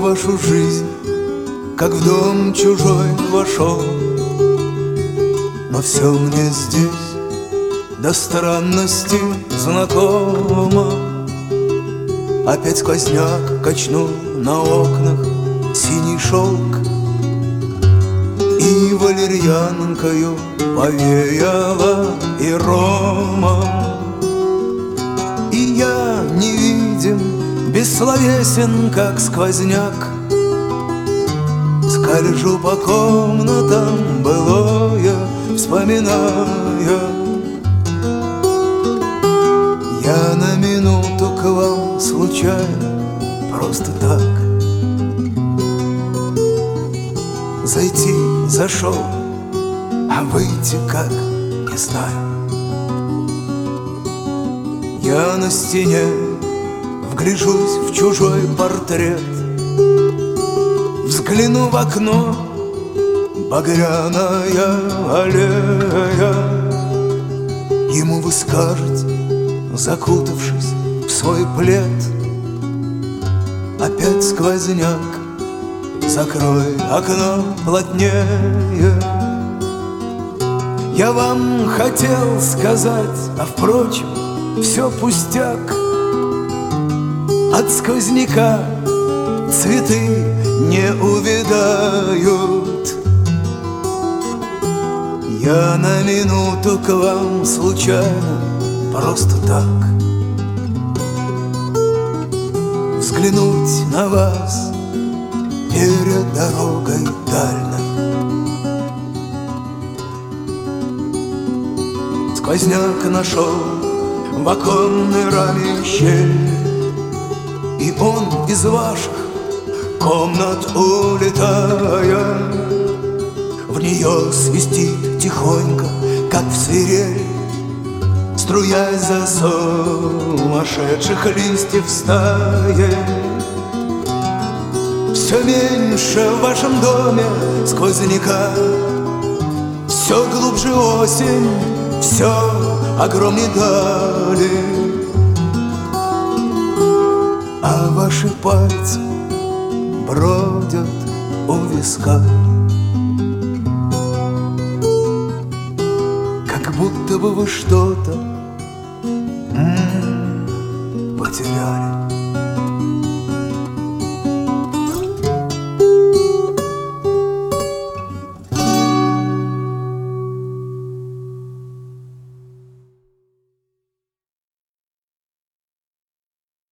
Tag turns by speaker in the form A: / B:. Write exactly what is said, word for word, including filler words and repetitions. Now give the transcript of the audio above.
A: в вашу жизнь, как в дом чужой вошел. Но все мне здесь до странности знакомо. Опять сквозняк качнул на окнах синий шелк, и валерьянкою повеяло и ромом. И я невидим, бессловесен, как сквозняк, скольжу по комнатам былое, вспоминая. Я на минуту к вам случайно, просто так зайти зашел, а выйти как, не знаю. Я на стене вгляжусь в чужой портрет, взгляну в окно, багряная аллея. Ему вы скажете, закутавшись в свой плед: опять сквозняк, закрой окно плотнее. Я вам хотел сказать, а впрочем, все пустяк. От сквозняка цветы не увядают. Я на минуту к вам случайно, просто так взглянуть на вас перед дорогой дальней. Сквозняк нашел в оконной раме щель, и он из ваших комнат улетая в нее свистит тихонько, как в свирель, струясь за сумасшедших листьев стаей. Все меньше в вашем доме сквозняка, все глубже осень, все огромнее дали. А ваши пальцы бродят у виска, как будто бы вы что-то м-м, потеряли.